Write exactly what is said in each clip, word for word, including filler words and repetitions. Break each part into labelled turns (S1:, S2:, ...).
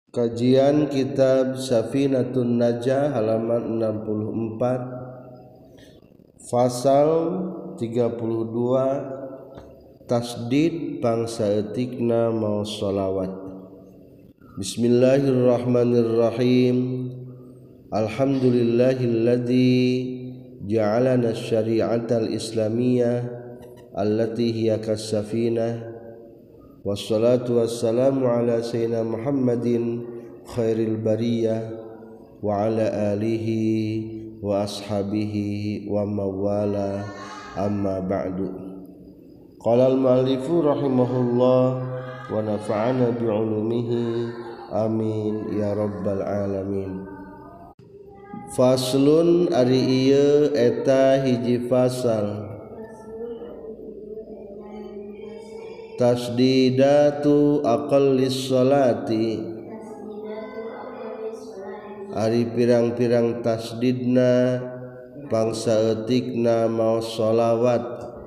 S1: Kajian kitab Safinatun Najah halaman enam puluh empat, Fasal tiga puluh dua, Tasdid bangsa etikna mau sholawat. Bismillahirrahmanirrahim. Alhamdulillahilladzi ja'alana syari'atal islamiyah allati hiya kas-safinah. Wassalatu wassalamu ala sayyidina Muhammadin khairil bariyah wa ala alihi wa ashabihi wa mawala, amma ba'du. Qala al-mu'allifu rahimahullah wa nafa'ana bi'ulumihi amin ya rabbal alamin. Faslun ari ieu eta hiji fasal. Tasdidatu aqallis sholati, ari pirang-pirang tasdidna bangsa etikna mau sholawat.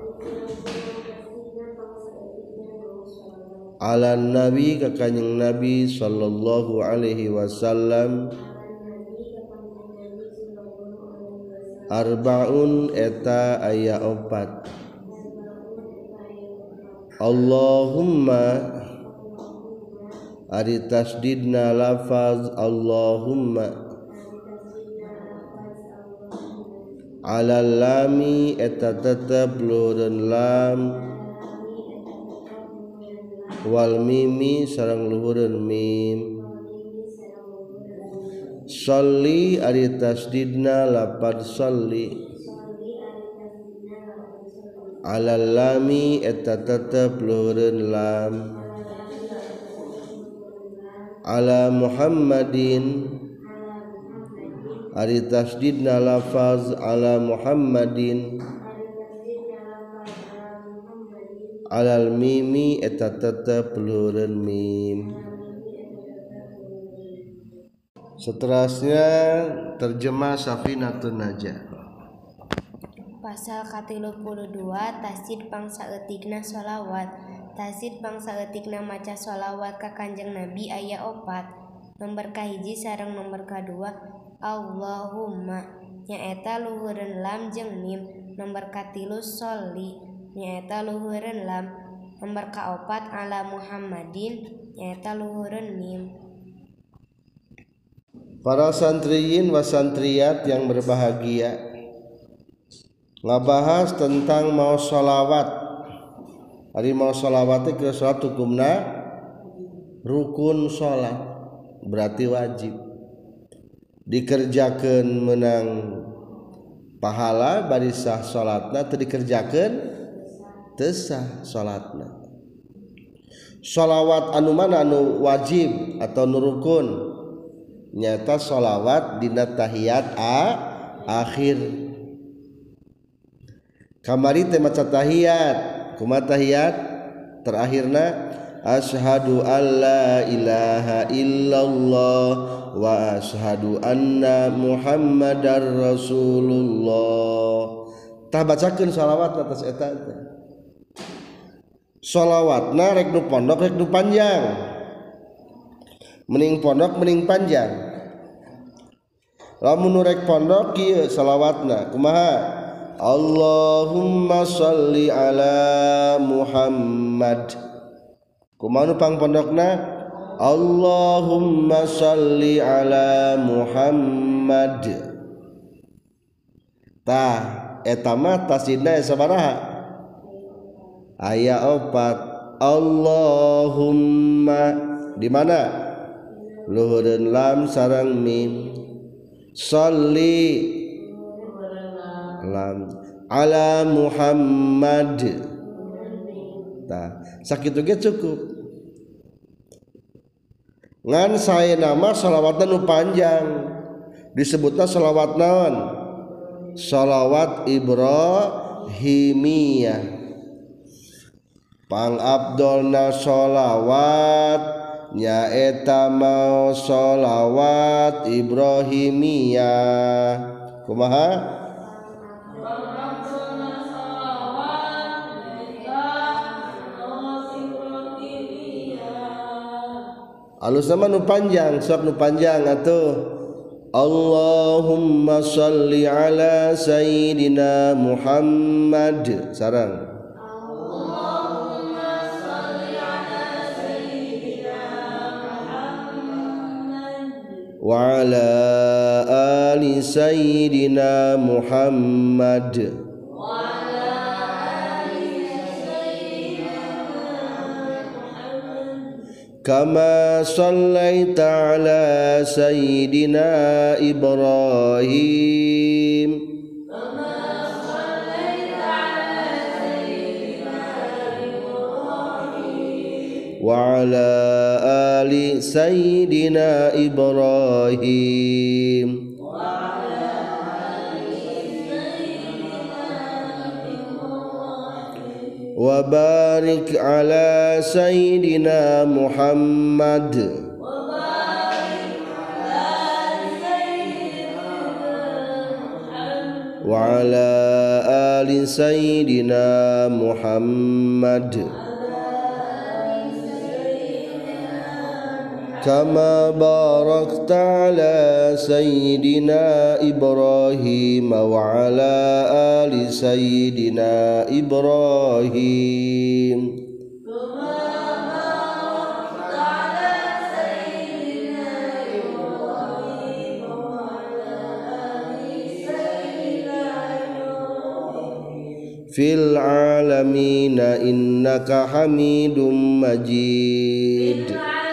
S1: Ala nabi ka kanjing nabi sallallahu alaihi wasallam. Arbaun eta aya opat. Allahumma ari tasdidna lafaz Allahumma. Ala lami eta tetep luhureun lam, wal mimi sareng luhureun mim. Sholli ari tasdidna lafaz sholli. Ala lami eta tetep luhureun lam. Ala Muhammadin ari tasdidna lafaz ala Muhammadin. Alal mimi eta tetep luhureun mim. Seterusnya terjemah Safinatun Najah.
S2: Pasal katilu puluh dua, tasdid bangsa etikna sholawat. Tasdid bangsa etikna maca sholawat ka Kanjeng Nabi aya opat. Nomor kahiji sareng nomor kadua Allahumma nyaeta luhureun lam jeung mim. Nomor katilu sholli nyaeta luhureun lam. Nomor kaopat ala Muhammadin nyaeta luhureun mim.
S1: Para santriyin wa santriyat yang berbahagia, ngabahas tentang mau sholawat. Ari mau sholawat itu salat hukumna rukun sholat, berarti wajib dikerjakan menang pahala bari sah sholatna, teu dikerjakan teu sah sholatna. Sholawat anu mana anu wajib atau nu rukun? Nyata sholawat dina tahiyat a akhir. Kamari teh maca tahiyat, kumaha tahiyat terakhirna asyhadu alla ilaha illallah wa asyhadu anna muhammadar rasulullah. Tah bacakeun shalawat atas eta teh. Shalawatna rek nu pondok rek nu panjang. Mending pondok mending panjang. Lamun nu rek pondok kieu shalawatna kumaha? Allahumma sholli ala Muhammad. Kumaha nu pangpondokna? Allahumma sholli ala Muhammad. Tah eta mah tasdidna sabaraha? Aya opat. Allahumma di mana? Luhureun lam sareng mim. Sholli lam ala Muhammad. Tah sakitu ge cukup. Ngan sae nama shalawatna nu panjang disebutna shalawat naon? Shalawat Ibrahimiyah. Pang abdolna shalawat nyaeta mau shalawat Ibrahimiyah. Kumaha? alus nama nu panjang sok nu panjang atuh Allahumma shalli ala sayyidina Muhammad sarang
S2: Allahumma shalli ala sayyidina Muhammad
S1: wa ala ali sayyidina Muhammad
S2: wa ala ali sayyidina Muhammad
S1: kama shallaita ala sayyidina Ibrahim
S2: kama shallaita ala sayyidina Ibrahim
S1: wa ala ali sayyidina Ibrahim wa barik ala sayyidina Muhammad wa ala ali sayyidina Muhammad kama barakta ala sayyidina Ibrahim wa ala ali sayyidina Ibrahim fil alamin innaka Hamidum Majid.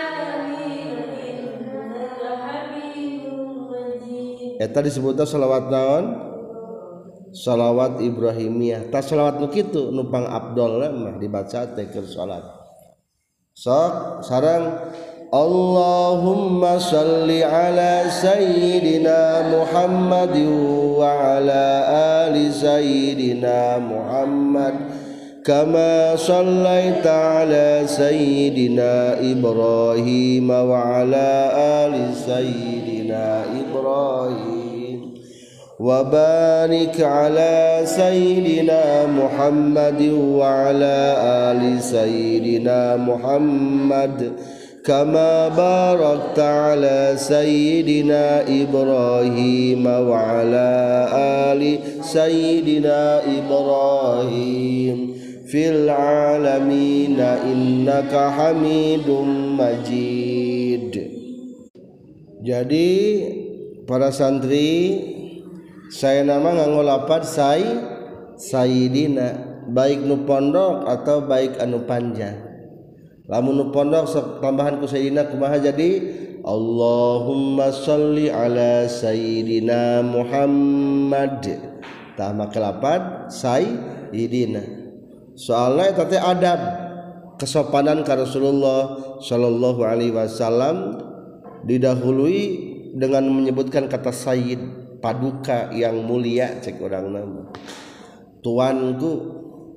S1: Eta disebutna shalawat naon? Shalawat Ibrahimiyah. Ta shalawat nu kitu numpang Abdul mah dibaca teh keur salat. Sok sareng Allahumma shalli ala sayyidina Muhammad wa ala ali sayyidina Muhammad kama shallaita ala sayyidina Ibrahim wa ala ali sayyidina Ibrahim wa barik ala sayyidina Muhammad wa ala ali sayyidina Muhammad kama barakta ala sayyidina Ibrahim wa ala ali sayyidina Ibrahim fil alamin innaka Hamidum Majid. Jadi para santri saya nama nganggo lapad say sayyidina baik nu pondok atau baik anu panjang. Lamun nu pondok sok tambahan ku sayyidina kumaha jadi Allahumma shalli ala sayyidina Muhammad tah make lapad sayyidina soalna eta teh adab kesopanan ka Rasulullah sallallahu alaihi wasallam didahului dengan menyebutkan kata sayyid paduka yang mulia cek urang nama tuanku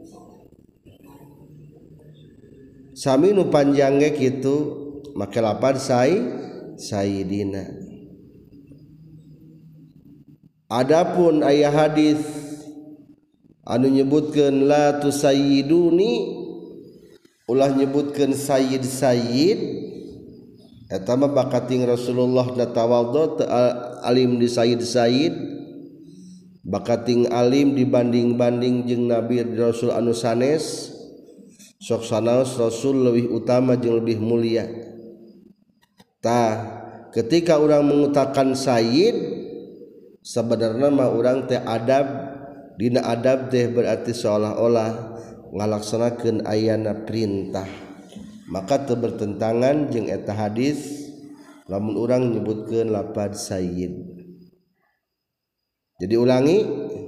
S1: sami nu panjang ge kitu make lapad say sayyidina. Adapun aya hadis anu nyebutkeun la tusayyiduni ulah nyebutkeun sayyid-sayyid eta mah bakating Rasulullah da tawadhu alim di sayyid-sayyid bakating alim dibanding-banding jeung Nabi Rasul anu sanes sok sanaos Rasul lebih utama jeung lebih mulia. Tah ketika orang mengutakan sayyid sebenarnya mah orang teh adab dina adab teh berarti seolah-olah ngalaksanakeun ayana perintah maka teu bertentangan jeung eta hadis lamun urang nyebutkeun lapad sayyid. Jadi ulangi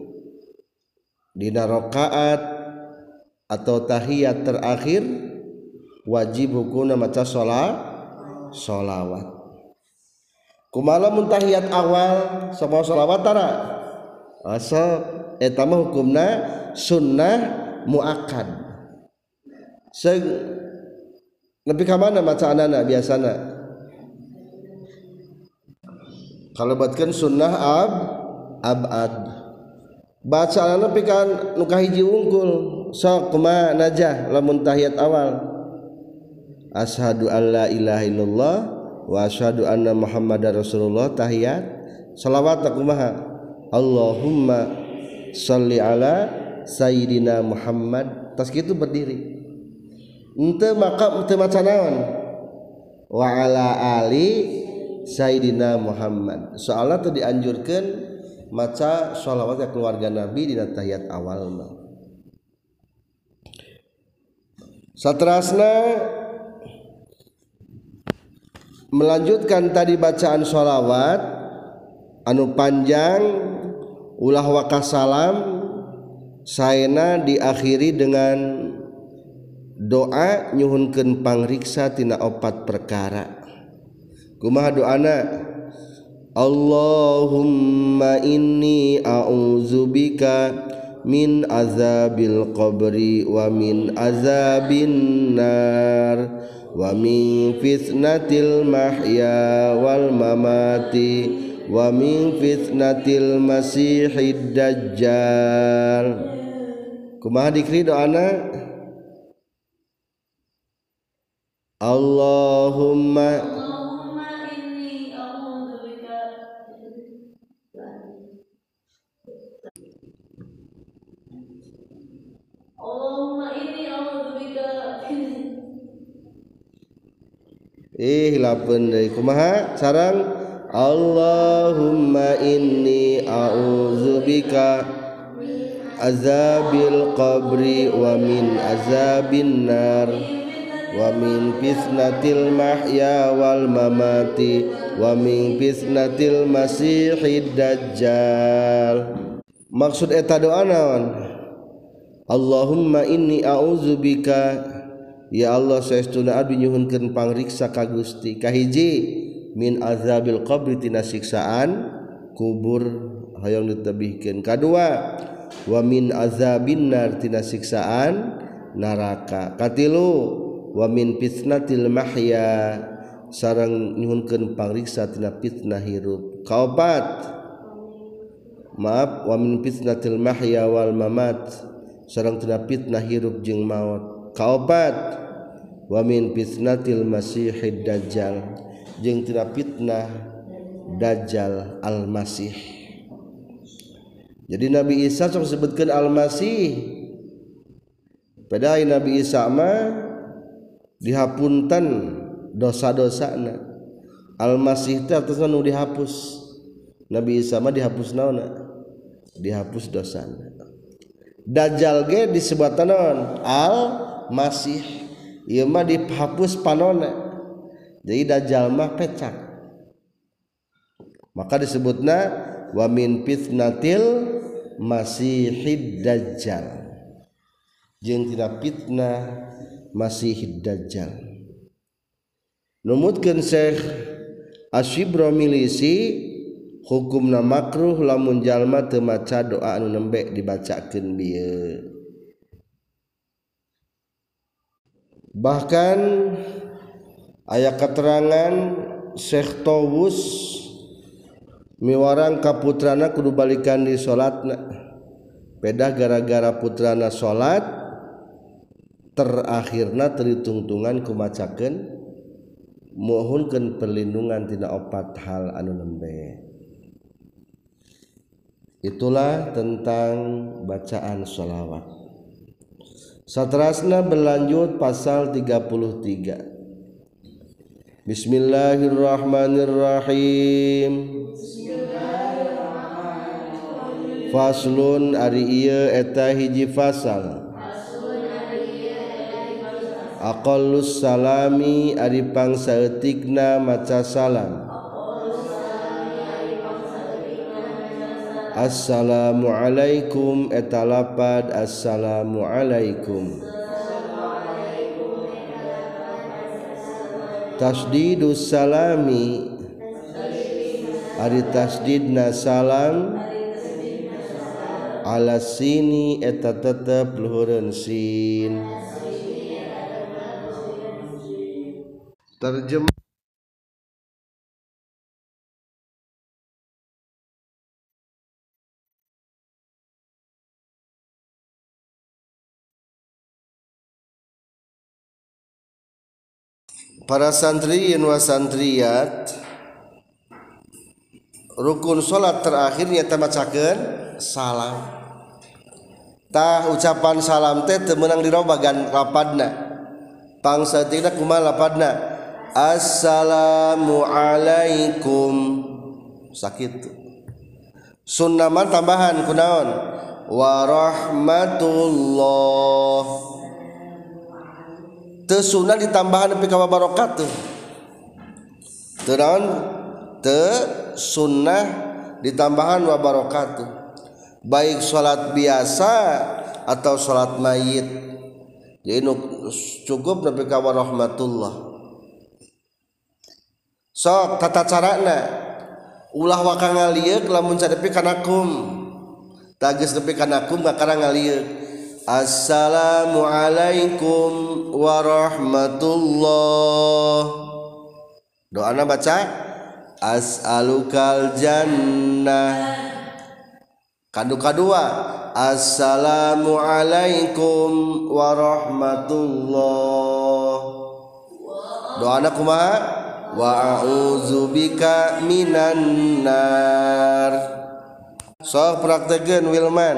S1: dina rakaat atau tahiyat terakhir wajib hukumna maca sholat sholawat. Kumaha mun tahiyat awal sama sholawat tara asa eta mah hukumna sunnah muakkad. Seug nepi ka mana macaanana biasana? Kalebatkeun sunnah ab abad. Bacaanana nepi ka nu kahiji unggul. Sok kumaha najah lamun tahiyat awal asyhadu alla ilaha illallah wa asyhadu anna muhammadar rasulullah tahiyat shalawat kumaha Allahumma shalli ala sayyidina Muhammad tas kitu berdiri henteu maka henteu maca naon wa ala ali sayyidina Muhammad soalna teu dianjurkeun maca shalawat ka keluarga Nabi dina tahiyat awal mah. Saterasna melanjutkan tadi bacaan sholawat anu panjang ulah wakasalam saena diakhiri dengan doa nyuhunkeun pangriksa tina opat perkara. Kumaha doana? Allahumma inni a'udzubika min azabil qabri wa min azabin nar wa min fitnatil mahya wal mamati wa min fitnatil masihid dajjal. Kumaha dikri doana? Allahumma eh lapeun deui kumaha sareng Allahumma inni a'udzubika azabil qabri wa min azabin nar wa min fitnatil mahya wal mamati wa min fitnatil masihid dajjal. Maksud eta doa naon? Allahumma inni a'udzubika ya Allah saestuna abdi nyuhunkeun pangriksa ka Gusti kahiji min azabil qabri tina siksaan kubur hayang ditebihkeun kadua wa min azabin nar tina siksaan neraka katilu wa min fitnatil mahya sareng nyuhunkeun pangriksa tina fitnah hirup kaopat maaf wa min fitnatil mahya wal mamat sareng tina fitnah hirup jeung maut kaopat wa min fitnatil masihid dajjal jeung tina fitnah dajjal al-masih. Jadi Nabi Isa sok sebutkeun al-masih padahal Nabi Isa mah dihapunten dosa-dosana al-masih teh artinya nu dihapus Nabi Isa mah dihapus naonna dihapus dosana. Dajjal ge disebutna naon al-masih ieu mah dihapus panonna jadi dajjal mah pecak maka disebutna wa min fitnatil masihid dajjal jeung tina fitnah masihid dajjal. Numutkeun Syekh Asy-Syibramilisi hukumna makruh lamun jalma teu maca doa anu nembe dibacakeun bieu. Bahkan aya keterangan Syekh Tawus miwarang ka putrana kudu balikan di salatna pedah gara-gara putrana salat terakhirna teritungtungan kumacakeun mohonkeun perlindungan tina opat hal anu nembe. Itulah tentang bacaan sholawat. Saterasna berlanjut pasal tiga puluh tiga. Bismillahirrahmanirrahim. Bismillahirrahmanirrahim. Faslun ari ieu eta hiji fasal. Aqallus salami ari pangsaeutikna maca salam. Assalamualaikum eta lapad assalamualaikum. Tasdidus salami ari tasdidna salam ala sini eta tetep luhureun sin. Terjemah para santriyin wa santriyat rukun salat terakhir nyata macakeun salam. Tah ucapan salam teh teu meunang dirobagan lapadna. Pangsaeutikna kumaha lapadna? Assalamu alaikum. Sakitu. Sunnah mah tambahan kunaon? Wa rahmatullah. Teu sunnah ditambahan nepi ka wabarakatuh. Teu naon? Teu sunnah ditambahan wabarakatuh. Baik salat biasa atau salat mayit. Jadi cukup nepi ka warahmatullah. Sok tata carana ulah waka ngalieuk lamun sanepi kana kum. Tageus nepi kana kum kakara ngalieuk. Assalamu alaikum warahmatullah. Doana baca as'alukal jannah. Kadu kadua assalamu alaikum warahmatullah. Doana kumaha? Wa a'udzubika minan nar. Sok praktekeun Wilman.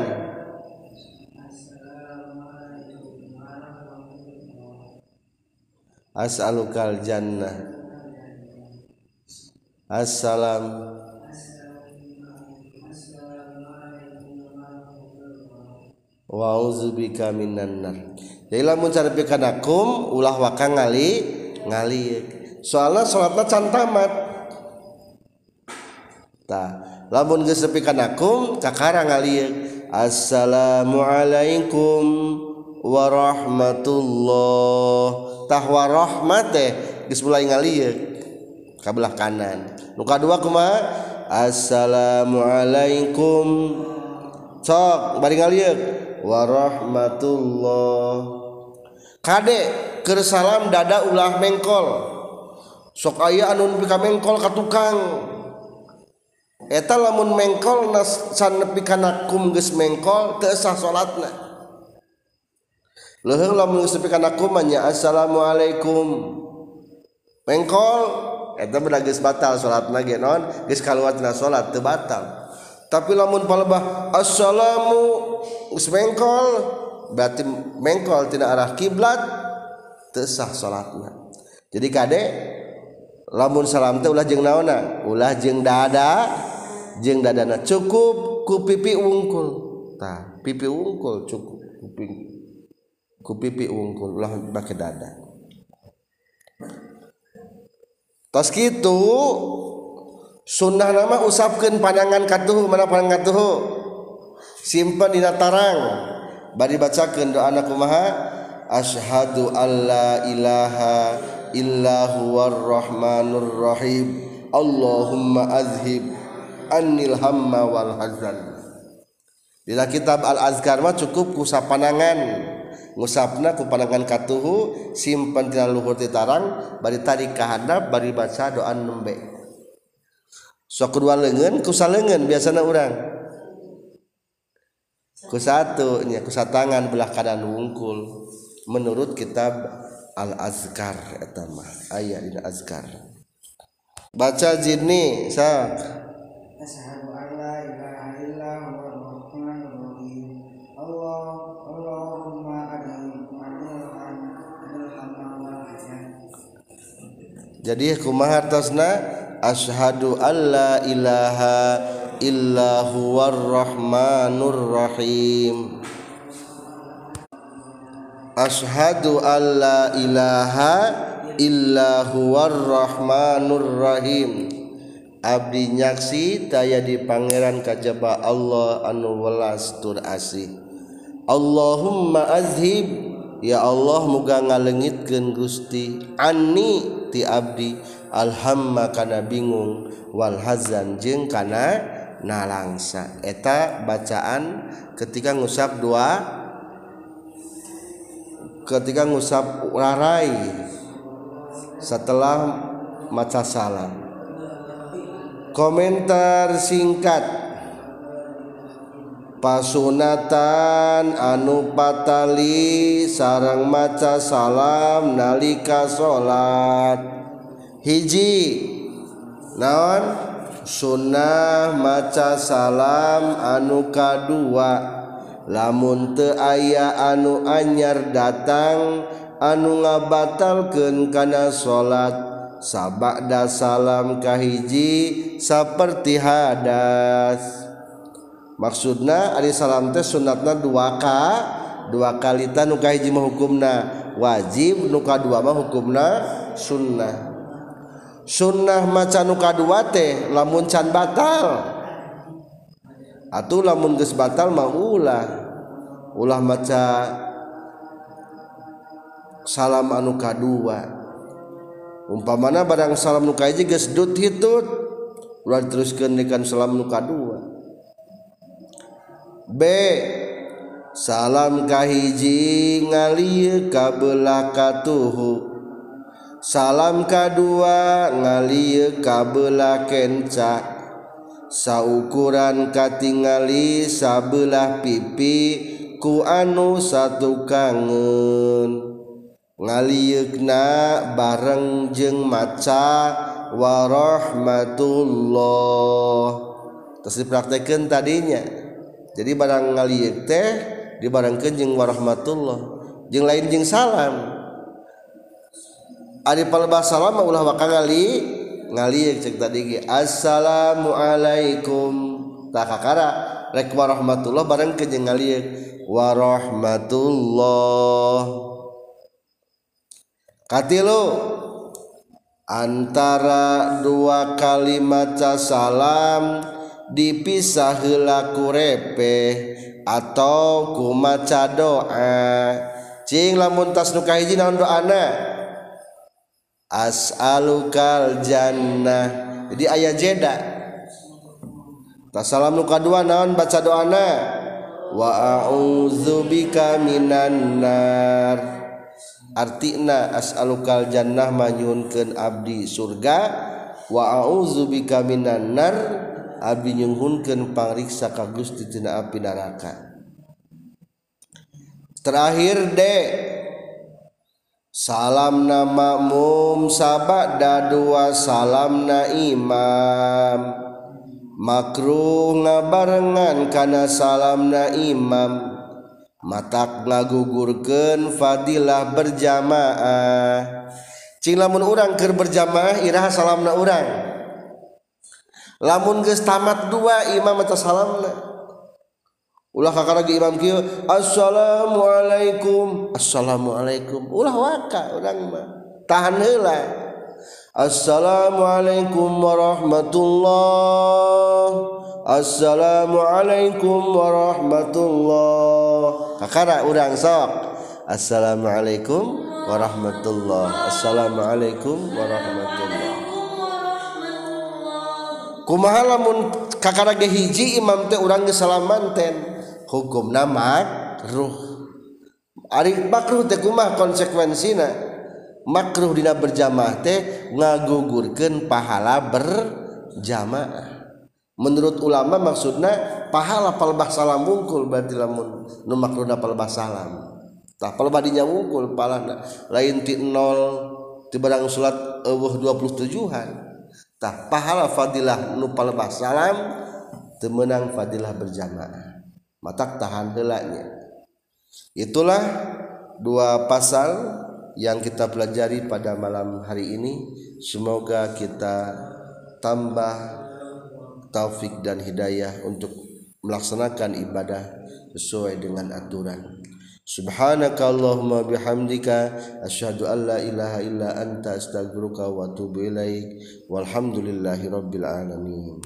S1: As'alukal jannah. Assalam wa a'udzubika minan nar. Jadi lamun carepe kana kum ulah waka ngali ngali. Soalna salatna can tamat. Tah, lamun geus nepi kana kum kakara ngali. Assalamu alaikum warahmatullah. Tah warahmat teh geus mulai ngali ka belah kanan. Nu kadua kumaha? Assalamu alaikum. Sok bari ngalieuk warahmatullah. Kade keur salam dada ulah mengkol. Sok aya anu nepi ka mengkol ka tukang. Eta lamun mengkol san nepi kana kum geus mengkol teu sah salatna. Leuheung lamun geus nepi kana kum nya assalamualaikum. Mengkol eta mah geus batal salatna ge naon? Geus kaluar tina salat teu batal. Tapi lamun palebah assalamu geus mengkol berarti mengkol tina arah kiblat teu sah salatna. Jadi kade lamun salam teh ulah jeung naonna? Ulah jeung dada, jeung dadana cukup ku pipi wungkul. Tah, pipi wungkul cukup kuping ku pipi wungkul ulah make dada. Tos kitu sunnah nama usapkeun pandangan katuhu. Mana pandangan katuhu? Simpen dina tarang. Bari bacakeun doana kumaha? Asyhadu alla ilaha illa huwar rahmanur rahim. Allahumma azhib annil hamma wal hazan. Dina kitab Al-Azkar mah cukup ku sapanangan. Ngusapna ku pandangan katuhu, simpen tina luhur ti tarang, bari tarik ka handap, bari baca doa nembe. Sok kedua leungeun ku saleungeun biasana urang. Ku satu nya ku satangan belah kanan wungkul. Menurut kitab Al-Azkar eta mah aya dina Azkar. Baca jinni sak. Asyhadu an la ilaha illa huwar rahmanur rahim. Allah Allahumma adhim adhan hamma wal hazan. Jadi kumaha hartosna? Asyhadu alla ilaha illa huwar rahmanur rahim. Asyhadu alla ilaha illa huwar rahmanur rahim. Abdi nyaksi taya di pangeran kajaba Allah anu welas tur asih. Allahumma azhib, ya Allah muga ngaleungitkeun Gusti anni ti abdi alhamma kana bingung wal hazan jeung kana nalangsa. Eta bacaan ketika ngusap dua ketika ngusap rarai setelah maca salam. Komentar singkat pasunatan anu patali sareng maca salam nalika salat. Hiji naon sunnah maca salam anu kadua lamun teu aya anu anyar datang anu ngabatalkeun kana salat sabada salam kahiji saperti hadas. Maksudna ari salam teh sunatna dua ka dua kali ta nu kahiji mah hukumna wajib nu kadua mah hukumna sunnah. Sunnah maca nu kadua teh lamun can batal atuh lamun geus batal mah ulah ulah maca salam anu kadua. Umpamana barang salam nu kahiji geus dut hitut ulah teruskeun dekan salam nu kadua. B salam kahiji ngalieu ka belah katuhu salam kadua ngalieu ka belah kenca saukuran katingali sabelah pipi ku anu satukangeun ngalieukna bareng jeung maca warahmatullah. Terus dipraktekeun tadinya. Jadi barang ngalieuk teh dibarengkeun jeung warahmatullah jeung lain jeung salam. Ari palebah salam ulah waka ngali ngalieuk cek tadi ge assalamualaikum tah kakara rek warahmatullah barengkeun jeung ngalieuk warahmatullah. Katilu antara dua kali maca salam dipisah heula ku repeh atau ku maca doa. Cing lamun tas nu kahiji naon doana? As'alukal jannah. Jadi aya jeda. Tas salam nu kadua naon baca doana? Wa a'udzubika minan nar. Artina as'alukal jannah manyunkeun abdi surga, wa a'udzubika minan nar abdi nyuhunkeun pangriksa ka Gusti tina api neraka. Terakhir D salamna makmum sabada dua salamna imam makruh ngabarengan kana salamna imam matak ngagugurkeun fadilah berjamaah. Cing lamun urang keur berjamaah iraha salamna urang lamun geus tamat dua imam eta salamna ulah kakaragi imam kieu assalamualaikum assalamualaikum ulah waka urang mah tahan heula assalamualaikum warahmatullah assalamualaikum warahmatullah kakara urang sok assalamualaikum warahmatullah assalamualaikum warahmatullah. Kumaha lamun kakara ge hiji imam teh urang geus salamanten hukumna makruh. Ari makruh teh kumaha konsekuensina? Makruh dina berjamaah teh ngagugurkeun pahala berjamaah. Menurut ulama maksudna pahala palebah salam wungkul berarti lamun nu makruhna palebah salam. Tah palebah dinya wungkul pahalana lain ti nol ti barang salat eueuh dua puluh tujuhan. Tah pahala fadilah nu palebah salam teu meunang fadilah berjamaah. Matak tahan heula nya. Itulah dua pasal yang kita pelajari pada malam hari ini. Semoga kita tambah taufik dan hidayah untuk melaksanakan ibadah sesuai dengan aturan. Subhanakallahumma bihamdika asyhadu an la ilaha illa anta astaghfiruka wa atubu ilaik walhamdulillahi rabbil alamin.